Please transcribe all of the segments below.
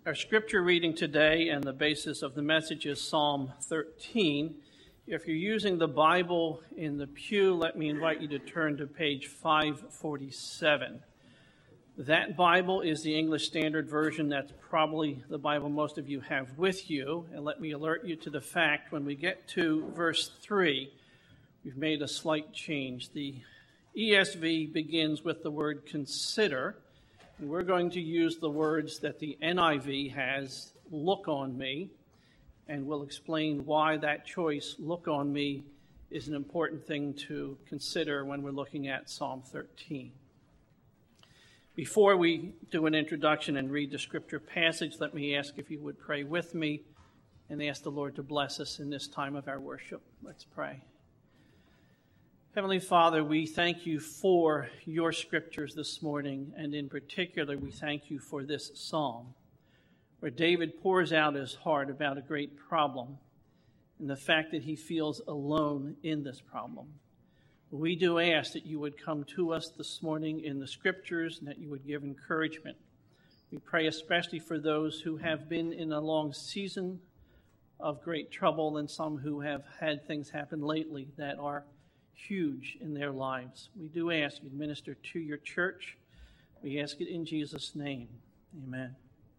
Our scripture reading today and the basis of the message is Psalm 13. If you're using the Bible in the pew, let me invite you to turn to page 547. That Bible is the English Standard Version. That's probably the Bible most of you have with you. And let me alert you to the fact when we get to verse 3, we've made a slight change. The ESV begins with the word consider. And we're going to use the words that the NIV has, look on me, and we'll explain why that choice, look on me, is an important thing to consider when we're looking at Psalm 13. Before we do an introduction and read the scripture passage, let me ask if you would pray with me and ask the Lord to bless us in this time of our worship. Let's pray. Heavenly Father, we thank you for your scriptures this morning, and in particular, we thank you for this psalm, where David pours out his heart about a great problem and the fact that he feels alone in this problem. We do ask that you would come to us this morning in the scriptures and that you would give encouragement. We pray especially for those who have been in a long season of great trouble and some who have had things happen lately that are huge in their lives. We do ask you to minister to your church. We ask it in Jesus' name. Amen.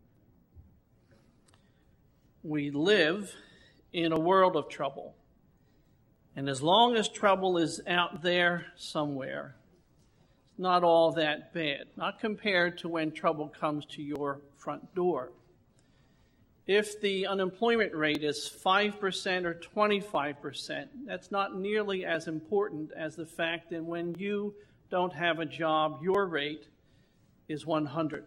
We live in a world of trouble. And as long as trouble is out there somewhere, it's not all that bad. Not compared to when trouble comes to your front door. If the unemployment rate is 5% or 25%, that's not nearly as important as the fact that when you don't have a job, your rate is 100%.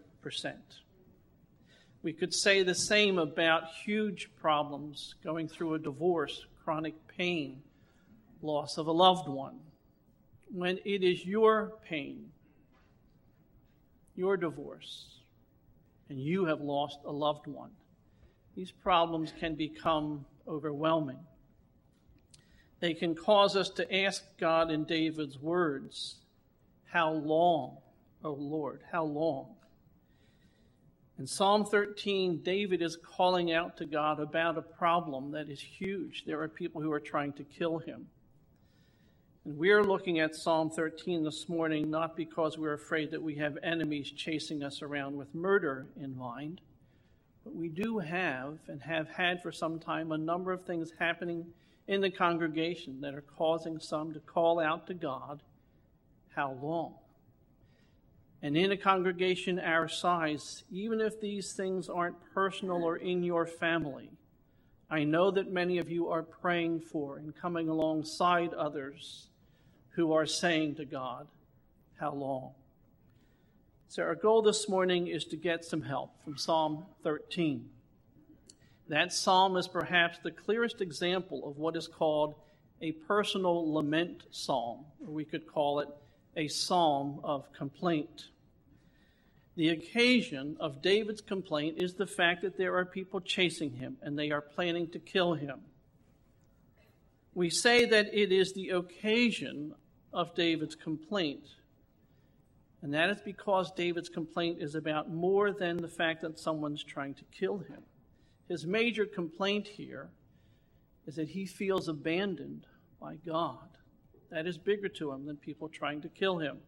We could say the same about huge problems, going through a divorce, chronic pain, loss of a loved one. When it is your pain, your divorce, and you have lost a loved one, these problems can become overwhelming. They can cause us to ask God in David's words, how long, O Lord, how long? In Psalm 13, David is calling out to God about a problem that is huge. There are people who are trying to kill him. And we're looking at Psalm 13 this morning not because we're afraid that we have enemies chasing us around with murder in mind, but we do have and have had for some time a number of things happening in the congregation that are causing some to call out to God, how long? And in a congregation our size, even if these things aren't personal or in your family, I know that many of you are praying for and coming alongside others who are saying to God, how long? So our goal this morning is to get some help from Psalm 13. That psalm is perhaps the clearest example of what is called a personal lament psalm, or we could call it a psalm of complaint. The occasion of David's complaint is the fact that there are people chasing him and they are planning to kill him. We say that it is the occasion of David's complaint. And that is because David's complaint is about more than the fact that someone's trying to kill him. His major complaint here is that he feels abandoned by God. That is bigger to him than people trying to kill him.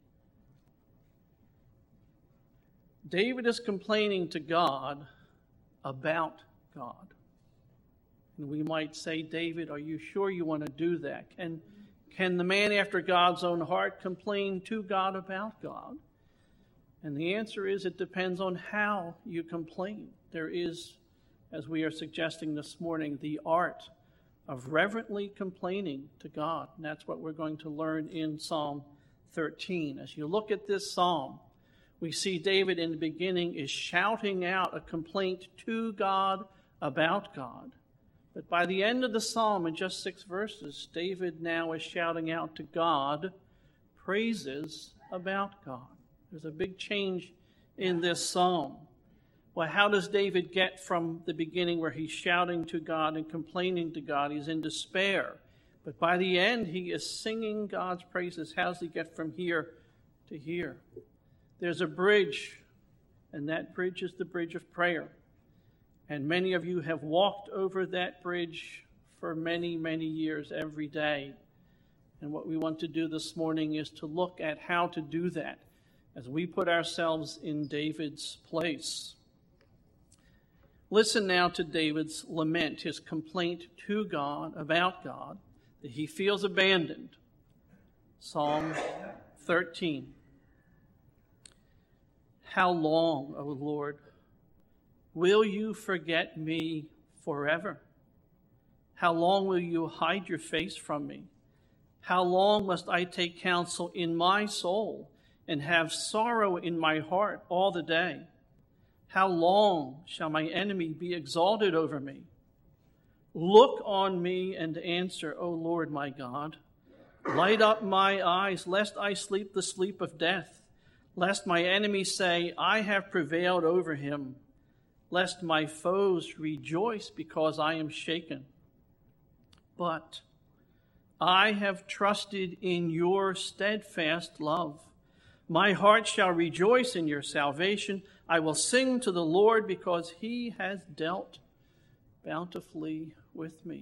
David is complaining to God about God. And we might say, David, are you sure you want to do that? Can the man after God's own heart complain to God about God? And the answer is it depends on how you complain. There is, as we are suggesting this morning, the art of reverently complaining to God. And that's what we're going to learn in Psalm 13. As you look at this psalm, we see David in the beginning is shouting out a complaint to God about God. But by the end of the psalm, in just 6 verses, David now is shouting out to God praises about God. There's a big change in this psalm. Well, how does David get from the beginning where he's shouting to God and complaining to God? He's in despair. But by the end, he is singing God's praises. How does he get from here to here? There's a bridge and that bridge is the bridge of prayer. And many of you have walked over that bridge for many, many years every day. And what we want to do this morning is to look at how to do that as we put ourselves in David's place. Listen now to David's lament, his complaint to God about God, that he feels abandoned. Psalm 13. How long, O Lord, will you forget me forever? How long will you hide your face from me? How long must I take counsel in my soul and have sorrow in my heart all the day? How long shall my enemy be exalted over me? Look on me and answer, O Lord my God. Light up my eyes, lest I sleep the sleep of death, lest my enemies say, I have prevailed over him, lest my foes rejoice because I am shaken. But I have trusted in your steadfast love. My heart shall rejoice in your salvation. I will sing to the Lord because he has dealt bountifully with me.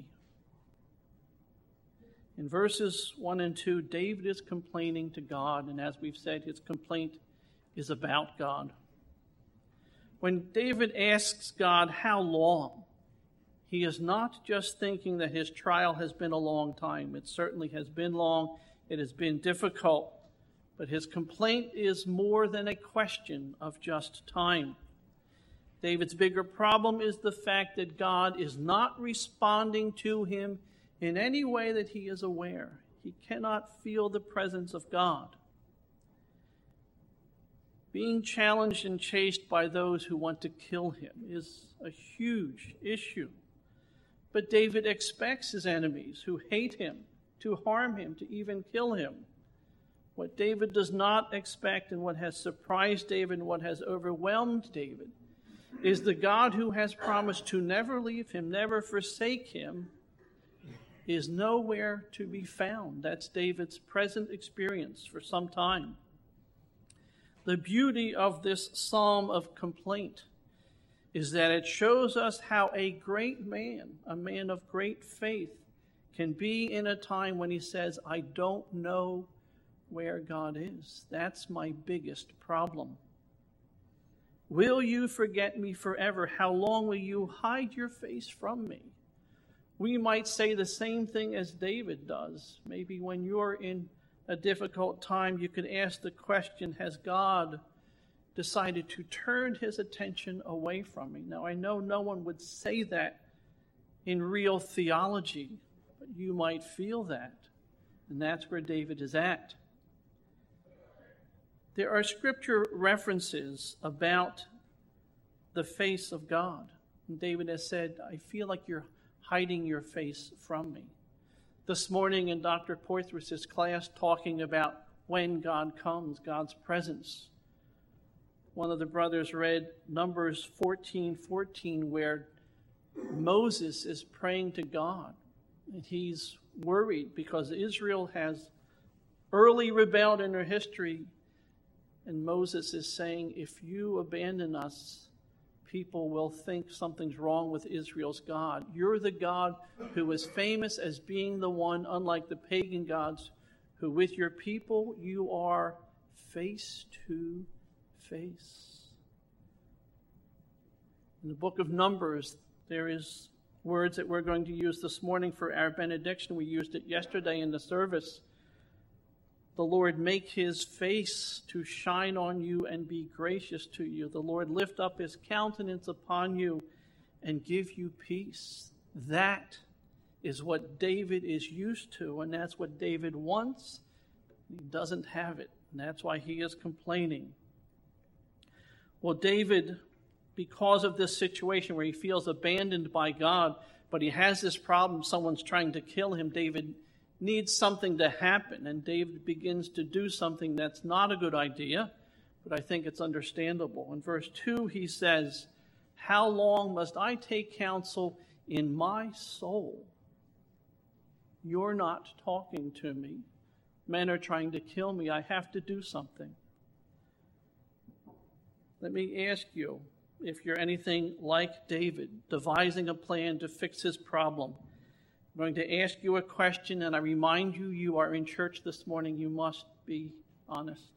In verses 1 and 2, David is complaining to God, and as we've said, his complaint is about God. When David asks God, how long? He is not just thinking that his trial has been a long time. It certainly has been long. It has been difficult. But his complaint is more than a question of just time. David's bigger problem is the fact that God is not responding to him in any way that he is aware. He cannot feel the presence of God. Being challenged and chased by those who want to kill him is a huge issue. But David expects his enemies who hate him to harm him, to even kill him. What David does not expect, and what has surprised David and what has overwhelmed David, is the God who has promised to never leave him, never forsake him, is nowhere to be found. That's David's present experience for some time. The beauty of this psalm of complaint is that it shows us how a great man, a man of great faith, can be in a time when he says, I don't know where God is. That's my biggest problem. Will you forget me forever? How long will you hide your face from me? We might say the same thing as David does. Maybe when you're in a difficult time, you could ask the question, has God decided to turn his attention away from me? Now, I know no one would say that in real theology, but you might feel that. And that's where David is at. There are scripture references about the face of God. And David has said, I feel like you're hiding your face from me. This morning in Dr. Porthris's class, talking about when God comes, God's presence, one of the brothers read Numbers 14:14, where Moses is praying to God. And he's worried because Israel has early rebelled in their history. And Moses is saying, if you abandon us, people will think something's wrong with Israel's God. You're the God who is famous as being the one, unlike the pagan gods, who with your people you are face to face. In the book of Numbers, there is words that we're going to use this morning for our benediction. We used it yesterday in the service. The Lord make his face to shine on you and be gracious to you. The Lord lift up his countenance upon you and give you peace. That is what David is used to, and that's what David wants. He doesn't have it, and that's why he is complaining. Well, David, because of this situation where he feels abandoned by God, but he has this problem, someone's trying to kill him, David needs something to happen, and David begins to do something that's not a good idea, but I think it's understandable. In verse 2, he says, how long must I take counsel in my soul? You're not talking to me. Men are trying to kill me. I have to do something. Let me ask you, if you're anything like David, devising a plan to fix his problem, I'm going to ask you a question, and I remind you, you are in church this morning. You must be honest.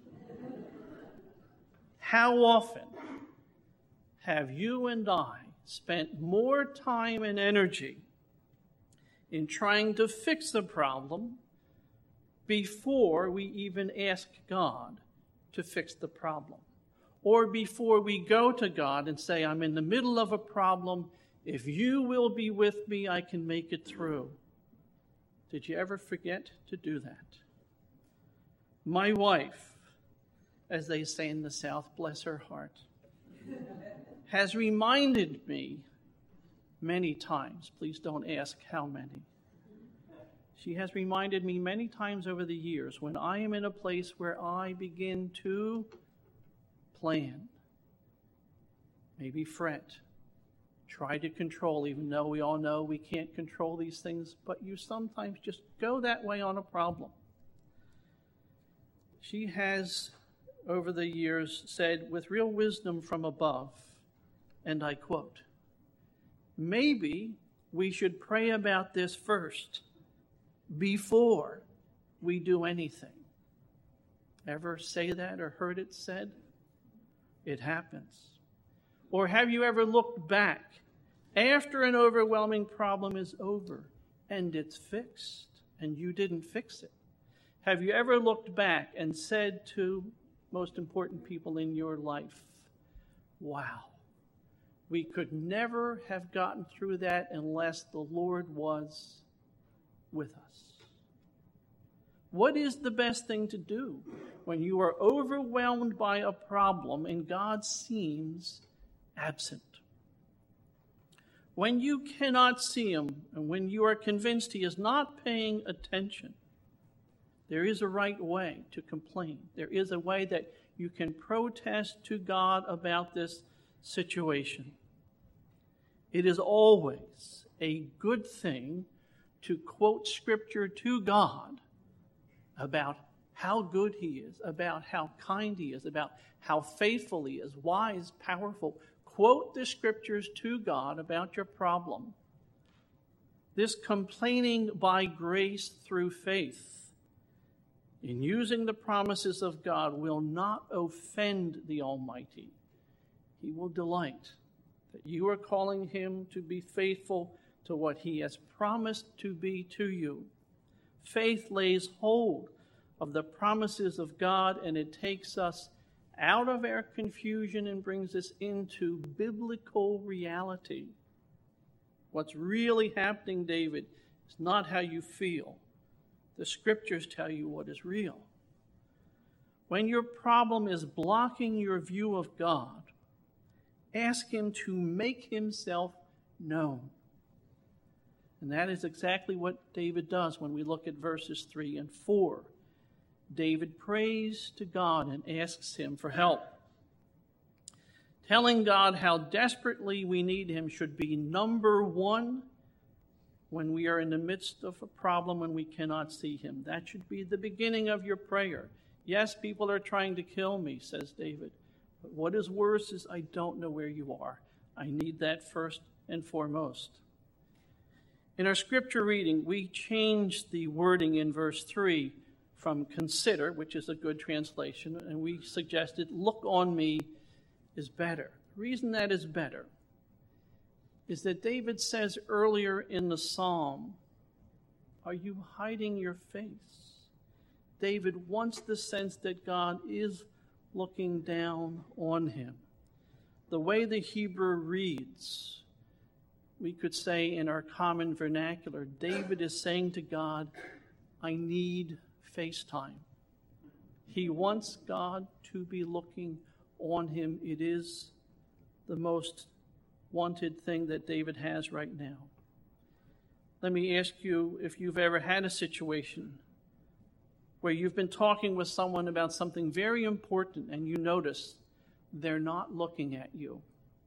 How often have you and I spent more time and energy in trying to fix the problem before we even ask God to fix the problem? Or before we go to God and say, I'm in the middle of a problem. If you will be with me, I can make it through. Did you ever forget to do that? My wife, as they say in the South, bless her heart, has reminded me many times, please don't ask how many. She has reminded me many times over the years when I am in a place where I begin to plan, maybe fret, try to control, even though we all know we can't control these things, but you sometimes just go that way on a problem. She has, over the years, said with real wisdom from above, and I quote, maybe we should pray about this first before we do anything. Ever say that or heard it said? It happens. Or have you ever looked back after an overwhelming problem is over and it's fixed and you didn't fix it? Have you ever looked back and said to most important people in your life, wow, we could never have gotten through that unless the Lord was with us? What is the best thing to do when you are overwhelmed by a problem and God seems absent? When you cannot see him and when you are convinced he is not paying attention, there is a right way to complain. There is a way that you can protest to God about this situation. It is always a good thing to quote Scripture to God about how good he is, about how kind he is, about how faithful he is, wise, powerful. Quote the Scriptures to God about your problem. This complaining by grace through faith in using the promises of God will not offend the Almighty. He will delight that you are calling him to be faithful to what he has promised to be to you. Faith lays hold of the promises of God, and it takes us out of our confusion and brings us into biblical reality. What's really happening, David, is not how you feel. The Scriptures tell you what is real. When your problem is blocking your view of God, ask him to make himself known. And that is exactly what David does when we look at verses 3 and 4. David prays to God and asks him for help. Telling God how desperately we need him should be number one when we are in the midst of a problem when we cannot see him. That should be the beginning of your prayer. Yes, people are trying to kill me, says David. But what is worse is I don't know where you are. I need that first and foremost. In our scripture reading, we changed the wording in verse 3 from consider, which is a good translation, and we suggested look on me is better. The reason that is better is that David says earlier in the psalm, are you hiding your face? David wants the sense that God is looking down on him. The way the Hebrew reads, we could say in our common vernacular, David is saying to God, I need FaceTime. He wants God to be looking on him. It is the most wanted thing that David has right now. Let me ask you if you've ever had a situation where you've been talking with someone about something very important and you notice they're not looking at you.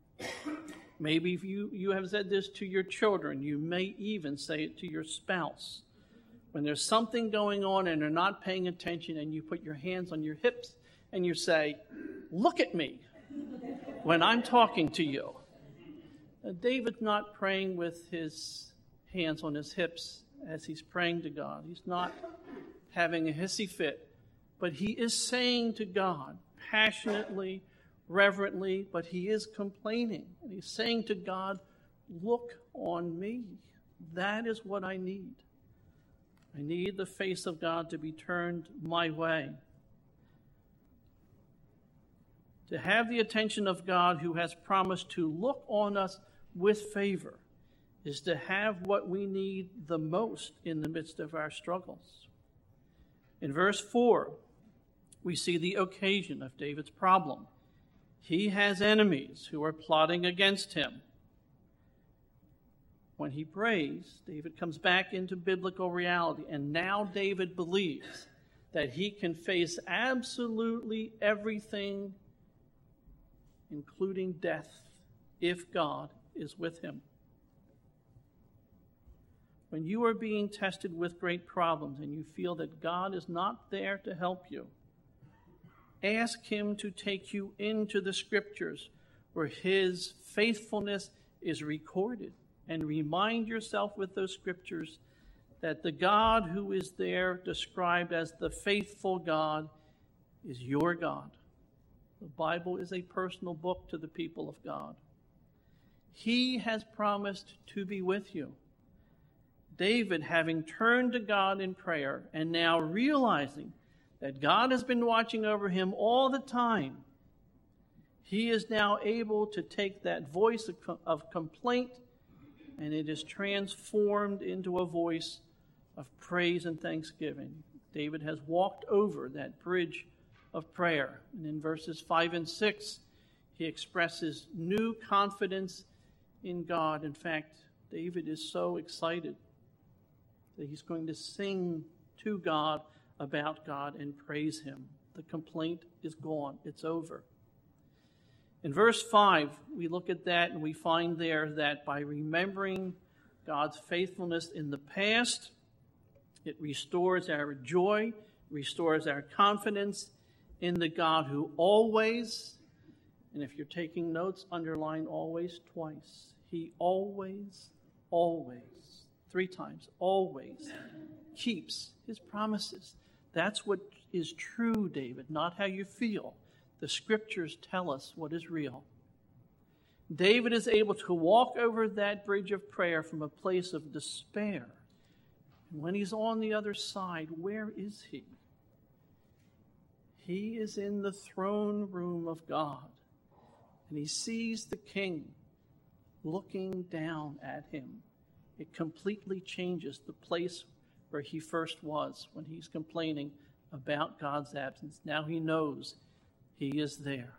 Maybe if you have said this to your children, you may even say it to your spouse. When there's something going on and they're not paying attention and you put your hands on your hips and you say, look at me. when I'm talking to you. David's not praying with his hands on his hips as he's praying to God. He's not having a hissy fit, but he is saying to God passionately, reverently, but he is complaining. And he's saying to God, look on me. That is what I need. I need the face of God to be turned my way. To have the attention of God, who has promised to look on us with favor, is to have what we need the most in the midst of our struggles. In verse 4, we see the occasion of David's problem. He has enemies who are plotting against him. When he prays, David comes back into biblical reality, and now David believes that he can face absolutely everything, including death, if God is with him. When you are being tested with great problems and you feel that God is not there to help you, ask him to take you into the scriptures where his faithfulness is recorded, and remind yourself with those scriptures that the God who is there described as the faithful God is your God. The Bible is a personal book to the people of God. He has promised to be with you. David, having turned to God in prayer and now realizing that God has been watching over him all the time, he is now able to take that voice of complaint, and it is transformed into a voice of praise and thanksgiving. David has walked over that bridge of prayer. And in verses 5 and 6, he expresses new confidence in God. In fact, David is so excited that he's going to sing to God about God and praise him. The complaint is gone. It's over. In verse 5, we look at that and we find there that by remembering God's faithfulness in the past, it restores our joy, restores our confidence in the God who always, and if you're taking notes, underline always twice. He always, 3 times, always keeps his promises. That's what is true, David, not how you feel. The scriptures tell us what is real. David is able to walk over that bridge of prayer from a place of despair. And when he's on the other side, where is he? He is in the throne room of God, and he sees the king looking down at him. It completely changes the place where he first was when he's complaining about God's absence. Now he knows he is there.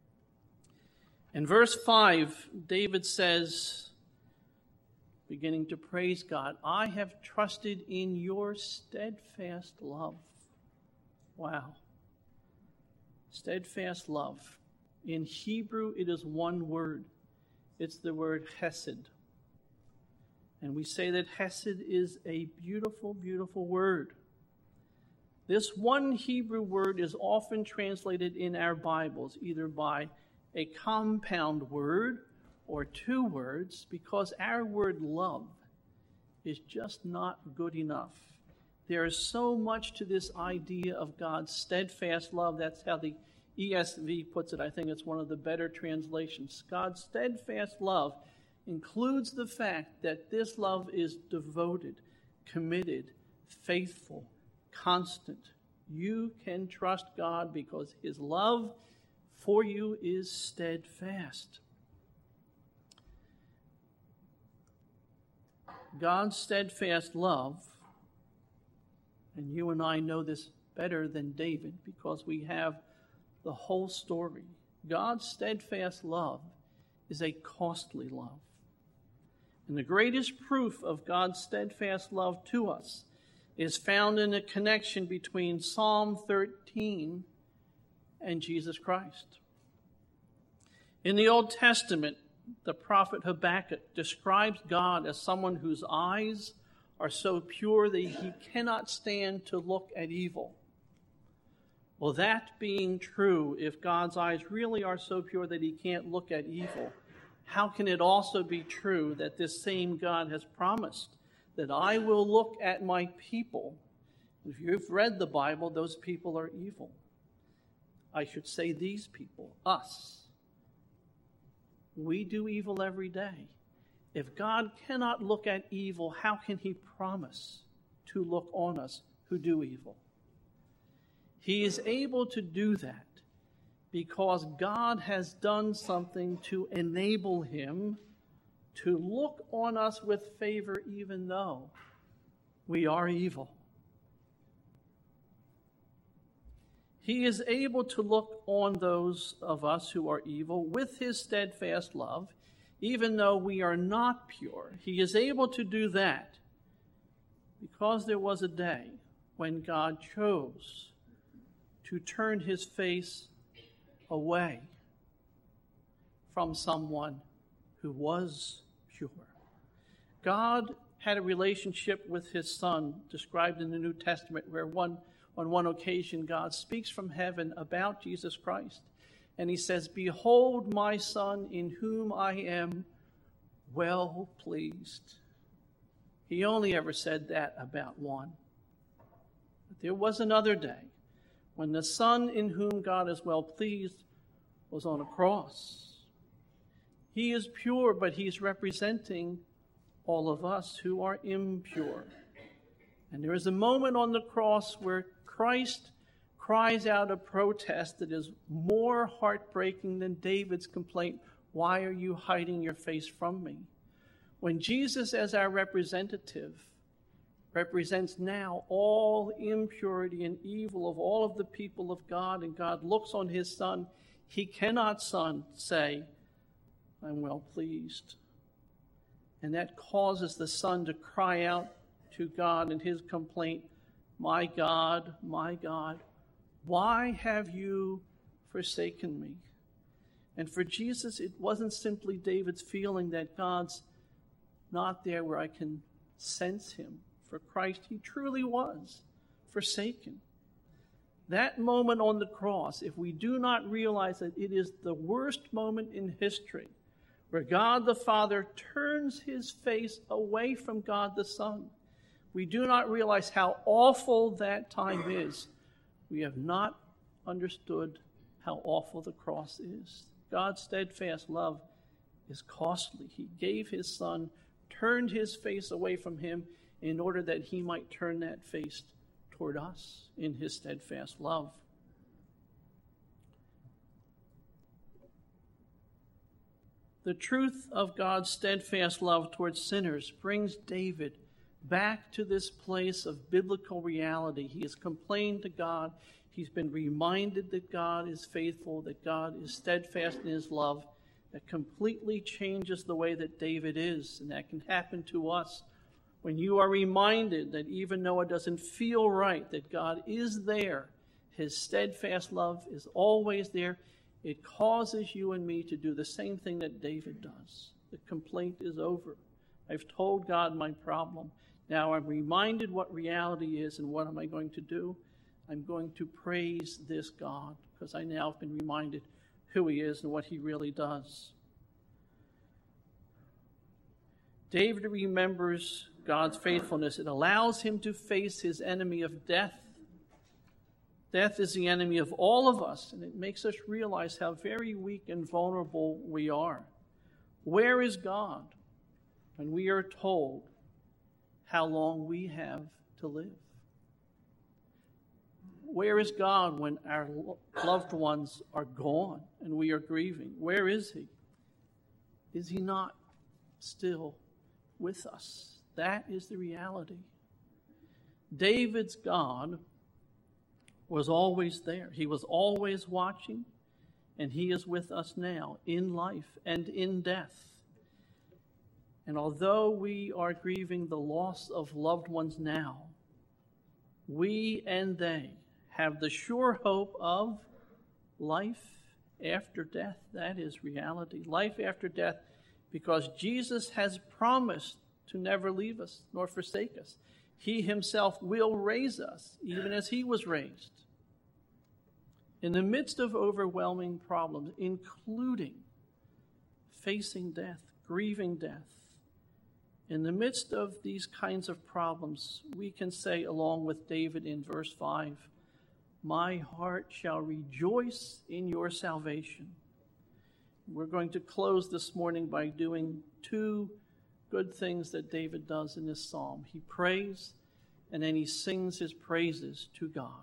In verse 5, David says, beginning to praise God, I have trusted in your steadfast love. Wow. Steadfast love. In Hebrew, it is one word. It's the word hesed. And we say that hesed is a beautiful, beautiful word. This one Hebrew word is often translated in our Bibles either by a compound word or 2 words, because our word love is just not good enough. There is so much to this idea of God's steadfast love. That's how the ESV puts it. I think it's one of the better translations. God's steadfast love includes the fact that this love is devoted, committed, faithful, constant. You can trust God because his love for you is steadfast. God's steadfast love, and you and I know this better than David because we have the whole story. God's steadfast love is a costly love. And the greatest proof of God's steadfast love to us is found in a connection between Psalm 13 and Jesus Christ. In the Old Testament, the prophet Habakkuk describes God as someone whose eyes are so pure that he cannot stand to look at evil. Well, that being true, if God's eyes really are so pure that he can't look at evil, how can it also be true that this same God has promised that I will look at my people? If you've read the Bible, those people are evil. I should say these people, us. We do evil every day. If God cannot look at evil, how can he promise to look on us who do evil? He is able to do that because God has done something to enable him to look on us with favor even though we are evil. He is able to look on those of us who are evil with his steadfast love, even though we are not pure. He is able to do that because there was a day when God chose to turn his face away from someone who was pure. God had a relationship with his Son, described in the New Testament, where on one occasion God speaks from heaven about Jesus Christ. And he says, "Behold my Son, in whom I am well pleased." He only ever said that about one. But there was another day when the Son in whom God is well pleased was on a cross. He is pure, but he's representing all of us who are impure. And there is a moment on the cross where Christ cries out a protest that is more heartbreaking than David's complaint, "Why are you hiding your face from me?" When Jesus, as our representative, represents now all impurity and evil of all of the people of God, and God looks on his Son, he cannot, say, "I'm well pleased." And that causes the Son to cry out to God in his complaint, my God, why have you forsaken me?" And for Jesus, it wasn't simply David's feeling that God's not there where I can sense him. For Christ, he truly was forsaken. That moment on the cross, if we do not realize that it is the worst moment in history, where God the Father turns his face away from God the Son, we do not realize how awful that time is. We have not understood how awful the cross is. God's steadfast love is costly. He gave his Son, turned his face away from him in order that he might turn that face toward us in his steadfast love. The truth of God's steadfast love towards sinners brings David back to this place of biblical reality. He has complained to God. He's been reminded that God is faithful, that God is steadfast in his love. That completely changes the way that David is, and that can happen to us. When you are reminded that even though it doesn't feel right, that God is there, his steadfast love is always there, it causes you and me to do the same thing that David does. The complaint is over. I've told God my problem. Now I'm reminded what reality is, and what am I going to do? I'm going to praise this God, because I now have been reminded who he is and what he really does. David remembers God's faithfulness. It allows him to face his enemy of death. Death is the enemy of all of us, and it makes us realize how very weak and vulnerable we are. Where is God when we are told how long we have to live? Where is God when our loved ones are gone and we are grieving? Where is he? Is he not still with us? That is the reality. David's God was always there. He was always watching, and he is with us now in life and in death. And although we are grieving the loss of loved ones now, we and they have the sure hope of life after death. That is reality. Life after death, because Jesus has promised to never leave us nor forsake us. He himself will raise us, even as he was raised. in the midst of overwhelming problems, including facing death, grieving death, in the midst of these kinds of problems, we can say, along with David in verse 5, my heart shall rejoice in your salvation. We're going to close this morning by doing two good things that David does in this psalm. He prays, and then he sings his praises to God.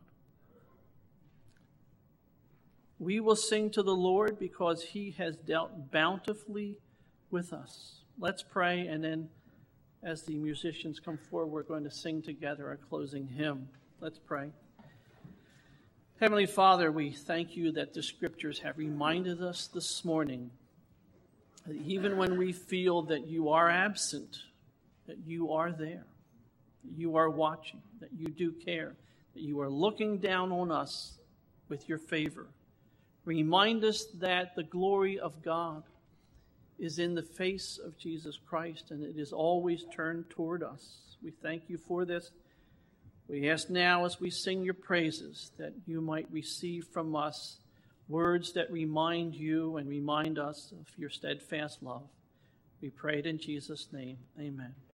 We will sing to the Lord because he has dealt bountifully with us. Let's pray, and then as the musicians come forward, we're going to sing together our closing hymn. Let's pray. Heavenly Father, we thank you that the Scriptures have reminded us this morning that even when we feel that you are absent, that you are there, that you are watching, that you do care, that you are looking down on us with your favor. Remind us that the glory of God is in the face of Jesus Christ, and it is always turned toward us. We thank you for this. We ask now as we sing your praises that you might receive from us words that remind you and remind us of your steadfast love. We pray it in Jesus' name. Amen.